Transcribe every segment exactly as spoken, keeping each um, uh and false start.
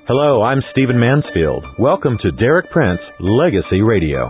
Hello, I'm Stephen Mansfield. Welcome to Derek Prince Legacy Radio.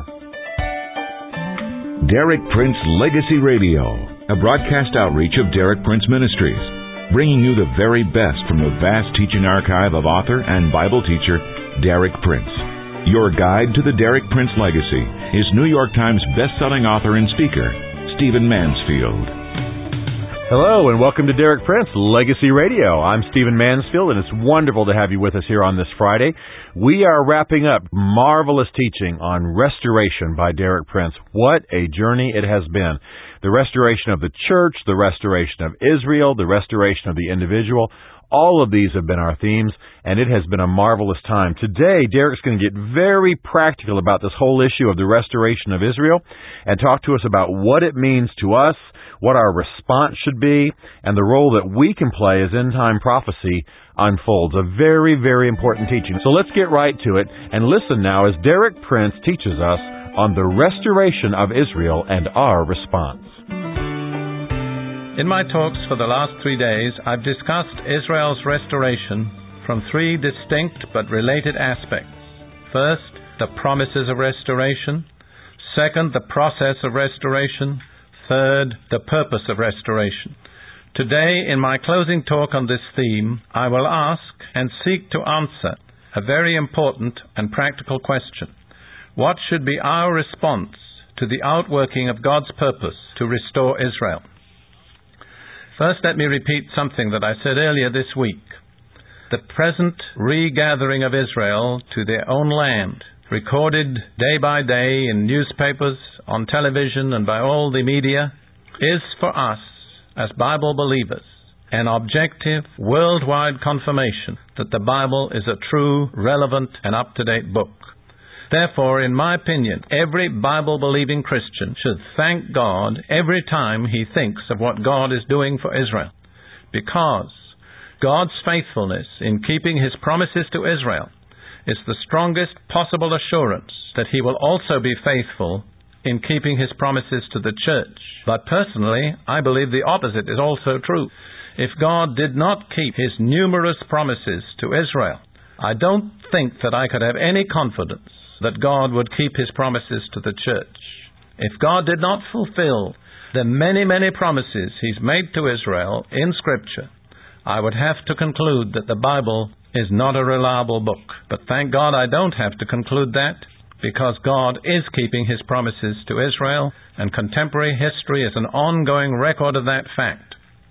Derek Prince Legacy Radio, a broadcast outreach of Derek Prince Ministries, bringing you the very best from the vast teaching archive of author and Bible teacher Derek Prince. Your guide to the Derek Prince legacy is New York Times best-selling author and speaker, Stephen Mansfield. Hello, and welcome to Derek Prince Legacy Radio. I'm Stephen Mansfield, and it's wonderful to have you with us here on this Friday. We are wrapping up marvelous teaching on restoration by Derek Prince. What a journey it has been. The restoration of the church, the restoration of Israel, the restoration of the individual. All of these have been our themes, and it has been a marvelous time. Today, Derek's going to get very practical about this whole issue of the restoration of Israel and talk to us about what it means to us, what our response should be, and the role that we can play as end-time prophecy unfolds. A very, very important teaching. So let's get right to it and listen now as Derek Prince teaches us on the restoration of Israel and our response. In my talks for the last three days, I've discussed Israel's restoration from three distinct but related aspects. First, the promises of restoration. Second, the process of restoration. Third, the purpose of restoration. Today, in my closing talk on this theme, I will ask and seek to answer a very important and practical question. What should be our response to the outworking of God's purpose to restore Israel? First, let me repeat something that I said earlier this week. The present regathering of Israel to their own land, recorded day by day in newspapers, on television, and by all the media, is for us, as Bible believers, an objective, worldwide confirmation that the Bible is a true, relevant, and up-to-date book. Therefore, in my opinion, every Bible-believing Christian should thank God every time he thinks of what God is doing for Israel, because God's faithfulness in keeping His promises to Israel is the strongest possible assurance that He will also be faithful in keeping His promises to the church. But personally, I believe the opposite is also true. If God did not keep His numerous promises to Israel, I don't think that I could have any confidence that God would keep His promises to the church. If God did not fulfill the many, many promises He's made to Israel in Scripture, I would have to conclude that the Bible is not a reliable book. But thank God I don't have to conclude that, because God is keeping His promises to Israel, and contemporary history is an ongoing record of that fact.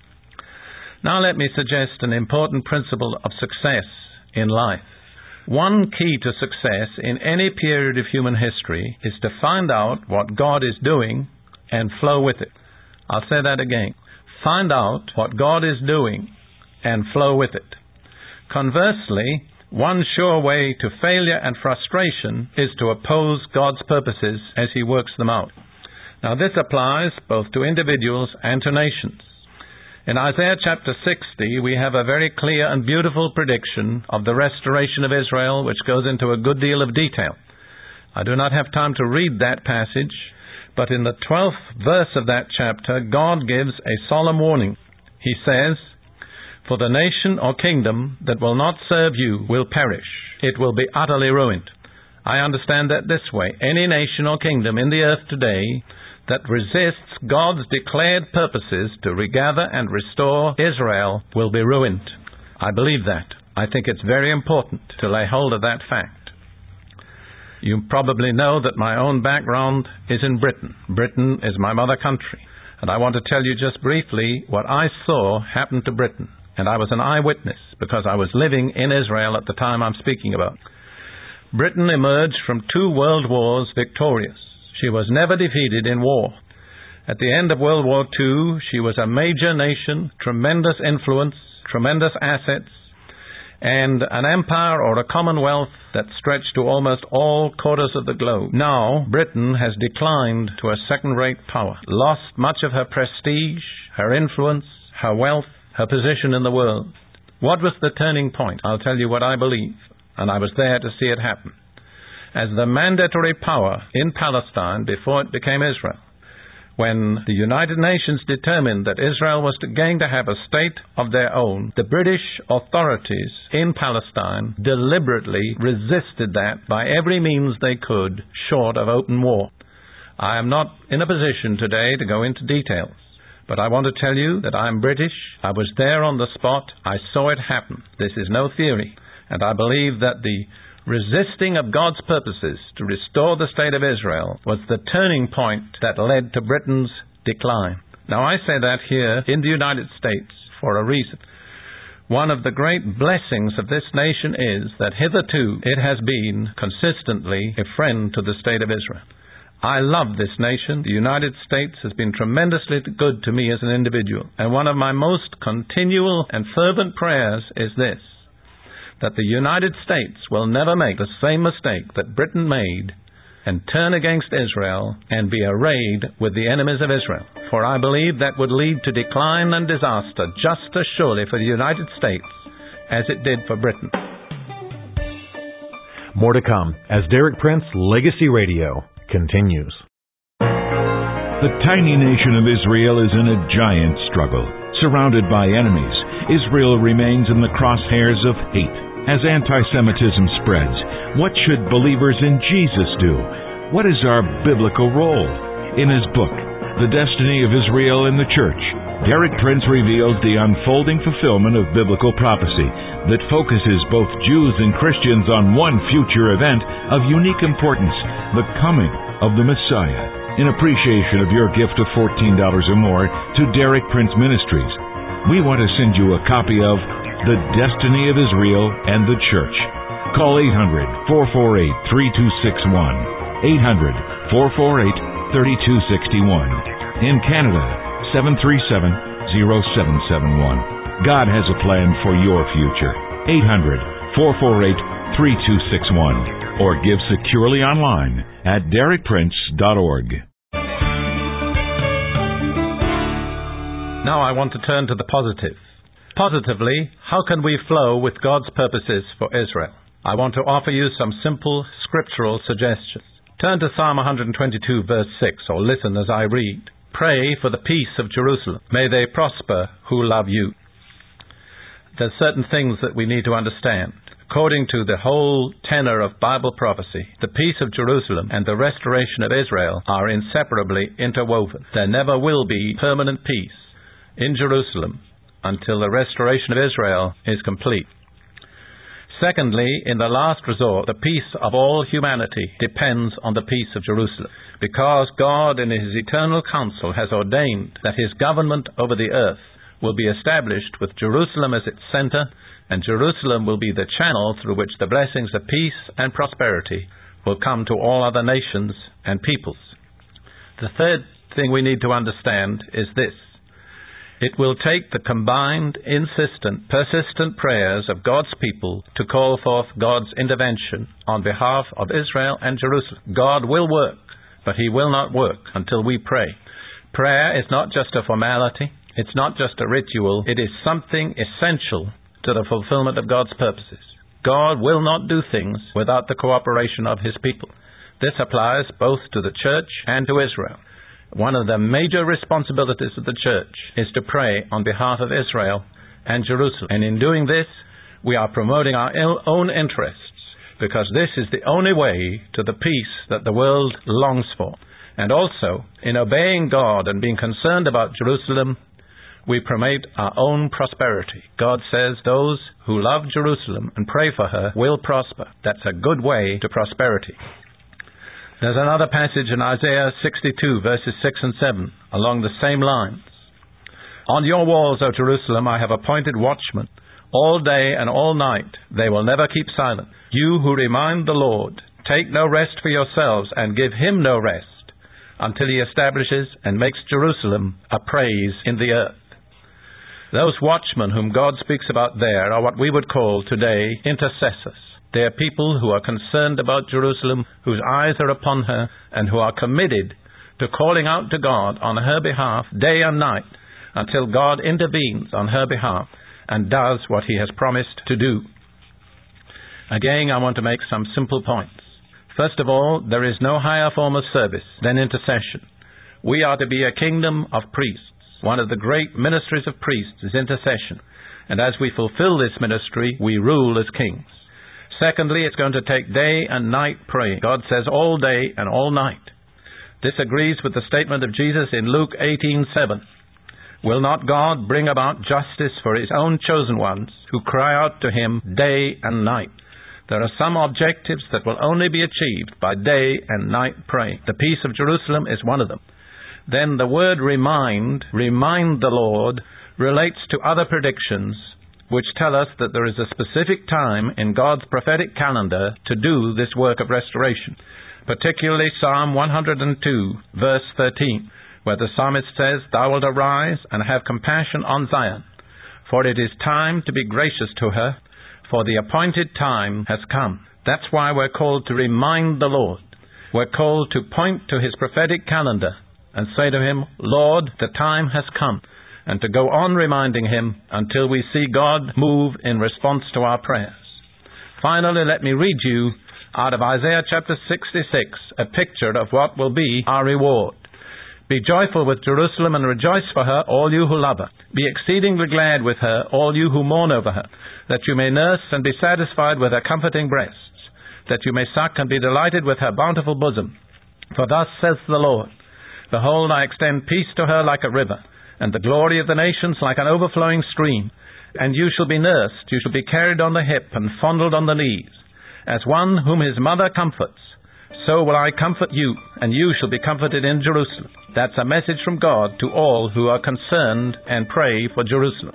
Now let me suggest an important principle of success in life. One key to success in any period of human history is to find out what God is doing and flow with it. I'll say that again. Find out what God is doing and flow with it. Conversely, one sure way to failure and frustration is to oppose God's purposes as He works them out. Now this applies both to individuals and to nations. In Isaiah chapter sixty, we have a very clear and beautiful prediction of the restoration of Israel, which goes into a good deal of detail. I do not have time to read that passage, but in the twelfth verse of that chapter, God gives a solemn warning. He says, "For the nation or kingdom that will not serve you will perish. It will be utterly ruined." I understand that this way. Any nation or kingdom in the earth today that resists God's declared purposes to regather and restore Israel will be ruined. I believe that. I think it's very important to lay hold of that fact. You probably know that my own background is in Britain. Britain is my mother country. And I want to tell you just briefly what I saw happen to Britain. And I was an eyewitness because I was living in Israel at the time I'm speaking about. Britain emerged from two world wars victorious. She was never defeated in war. At the end of World War Two, she was a major nation, tremendous influence, tremendous assets, and an empire or a commonwealth that stretched to almost all quarters of the globe. Now, Britain has declined to a second-rate power, lost much of her prestige, her influence, her wealth, her position in the world. What was the turning point? I'll tell you what I believe, and I was there to see it happen. As the mandatory power in Palestine before it became Israel, when the United Nations determined that Israel was going to have a state of their own, the British authorities in Palestine deliberately resisted that by every means they could, short of open war. I am not in a position today to go into details, but I want to tell you that I am British. I was there on the spot. I saw it happen. This is no theory. And I believe that the resisting of God's purposes to restore the state of Israel was the turning point that led to Britain's decline. Now, I say that here in the United States for a reason. One of the great blessings of this nation is that hitherto it has been consistently a friend to the state of Israel. I love this nation. The United States has been tremendously good to me as an individual. And one of my most continual and fervent prayers is this: that the United States will never make the same mistake that Britain made and turn against Israel and be arrayed with the enemies of Israel. For I believe that would lead to decline and disaster just as surely for the United States as it did for Britain. More to come as Derek Prince Legacy Radio continues. The tiny nation of Israel is in a giant struggle. Surrounded by enemies, Israel remains in the crosshairs of hate. As anti-Semitism spreads, what should believers in Jesus do? What is our biblical role? In his book, The Destiny of Israel in the Church, Derek Prince reveals the unfolding fulfillment of biblical prophecy that focuses both Jews and Christians on one future event of unique importance, the coming of the Messiah. In appreciation of your gift of fourteen dollars or more to Derek Prince Ministries, we want to send you a copy of The Destiny of Israel and the Church. Call eight hundred, four four eight, three two six one. eight hundred, four four eight, three two six one. In Canada, seven three seven, zero seven seven one. God has a plan for your future. eight hundred, four four eight, three two six one. Or give securely online at derek prince dot org. Now I want to turn to the positive. Positively, how can we flow with God's purposes for Israel? I want to offer you some simple scriptural suggestions. Turn to Psalm one twenty-two, verse six, or listen as I read. Pray for the peace of Jerusalem. May they prosper who love you. There's certain things that we need to understand. According to the whole tenor of Bible prophecy, the peace of Jerusalem and the restoration of Israel are inseparably interwoven. There never will be permanent peace in Jerusalem until the restoration of Israel is complete. Secondly, in the last resort, the peace of all humanity depends on the peace of Jerusalem, because God in his eternal counsel has ordained that his government over the earth will be established with Jerusalem as its center, and Jerusalem will be the channel through which the blessings of peace and prosperity will come to all other nations and peoples. The third thing we need to understand is this: it will take the combined, insistent, persistent prayers of God's people to call forth God's intervention on behalf of Israel and Jerusalem. God will work, but he will not work until we pray. Prayer is not just a formality. It's not just a ritual. It is something essential to the fulfillment of God's purposes. God will not do things without the cooperation of his people. This applies both to the church and to Israel. One of the major responsibilities of the church is to pray on behalf of Israel and Jerusalem. And in doing this, we are promoting our own interests, because this is the only way to the peace that the world longs for. And also, in obeying God and being concerned about Jerusalem, we promote our own prosperity. God says those who love Jerusalem and pray for her will prosper. That's a good way to prosperity. There's another passage in Isaiah sixty-two, verses six and seven, along the same lines. On your walls, O Jerusalem, I have appointed watchmen. All day and all night they will never keep silent. You who remind the Lord, take no rest for yourselves and give him no rest until he establishes and makes Jerusalem a praise in the earth. Those watchmen whom God speaks about there are what we would call today intercessors. They are people who are concerned about Jerusalem, whose eyes are upon her, and who are committed to calling out to God on her behalf day and night until God intervenes on her behalf and does what he has promised to do. Again, I want to make some simple points. First of all, there is no higher form of service than intercession. We are to be a kingdom of priests. One of the great ministries of priests is intercession. And as we fulfill this ministry, we rule as kings. Secondly, it's going to take day and night praying. God says all day and all night. This agrees with the statement of Jesus in Luke eighteen seven. Will not God bring about justice for his own chosen ones who cry out to him day and night? There are some objectives that will only be achieved by day and night praying. The peace of Jerusalem is one of them. Then the word remind, remind the Lord, relates to other predictions which tell us that there is a specific time in God's prophetic calendar to do this work of restoration, particularly Psalm one hundred two, verse thirteen, where the psalmist says, Thou wilt arise and have compassion on Zion, for it is time to be gracious to her, for the appointed time has come. That's why we're called to remind the Lord. We're called to point to his prophetic calendar and say to him, Lord, the time has come, and to go on reminding him until we see God move in response to our prayers. Finally, let me read you out of Isaiah chapter sixty-six, a picture of what will be our reward. Be joyful with Jerusalem and rejoice for her, all you who love her. Be exceedingly glad with her, all you who mourn over her, that you may nurse and be satisfied with her comforting breasts, that you may suck and be delighted with her bountiful bosom. For thus says the Lord, Behold, I extend peace to her like a river, and the glory of the nations like an overflowing stream. And you shall be nursed, you shall be carried on the hip and fondled on the knees. As one whom his mother comforts, so will I comfort you, and you shall be comforted in Jerusalem. That's a message from God to all who are concerned and pray for Jerusalem.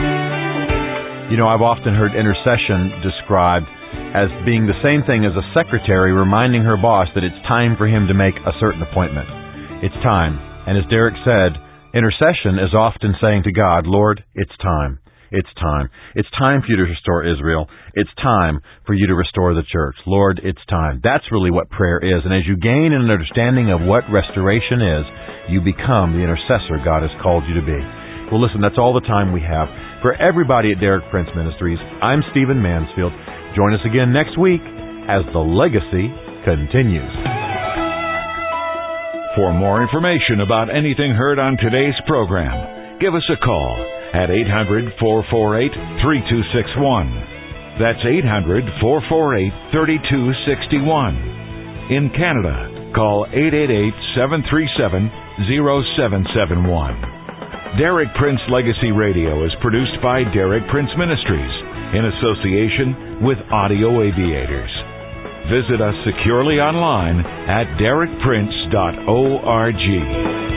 You know, I've often heard intercession described as being the same thing as a secretary reminding her boss that it's time for him to make a certain appointment. It's time. And as Derek said, intercession is often saying to God, Lord, it's time. It's time. It's time for you to restore Israel. It's time for you to restore the church. Lord, it's time. That's really what prayer is. And as you gain an understanding of what restoration is, you become the intercessor God has called you to be. Well, listen, that's all the time we have. For everybody at Derek Prince Ministries, I'm Stephen Mansfield. Join us again next week as the legacy continues. For more information about anything heard on today's program, give us a call at eight hundred, four four eight, three two six one. That's eight hundred, four four eight, three two six one. In Canada, call eight eight eight, seven three seven, zero seven seven one. Derek Prince Legacy Radio is produced by Derek Prince Ministries in association with Audio Aviators. Visit us securely online at derek prince dot org.